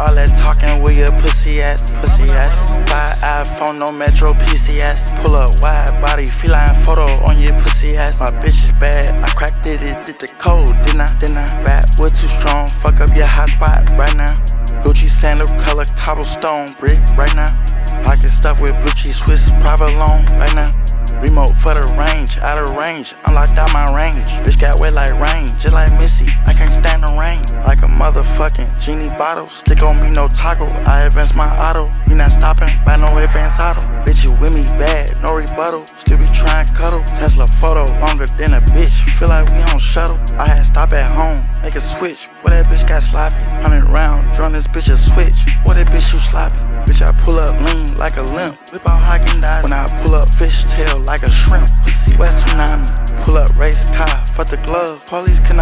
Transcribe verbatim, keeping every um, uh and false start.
all that talking with your pussy ass, pussy ass. Five iPhone, no Metro P C S. Pull up wide body, feline photo on your pussy ass. My bitch is bad, I cracked it, it did the code, didn't I, didn't I? Backwood too strong, fuck up your hot spot right now. Gucci sandal color cobblestone brick right now. Pocket stuff with blue cheese Swiss private loan right now. Remote for the range, out of range, unlocked out my range. Bitch got wet like rain, just like Missy, I can't stand the rain. Like a motherfucking genie bottle, stick on me no toggle. I advance my auto, we not stopping by no advance auto. Bitch you with me bad, no rebuttal, still be trying cuddle. Tesla photo longer than a bitch, feel like we on shuttle. I had stop at home, make a switch, boy that bitch got sloppy. Hundred round, drawn this bitch a switch, boy that bitch you sloppy. Bitch I pull up lean like a limp, whip out Haagen-Dazs. When I pull up fish tail like a shrimp, pussy wet tsunami. Pull up race car, fuck the glove, police cannot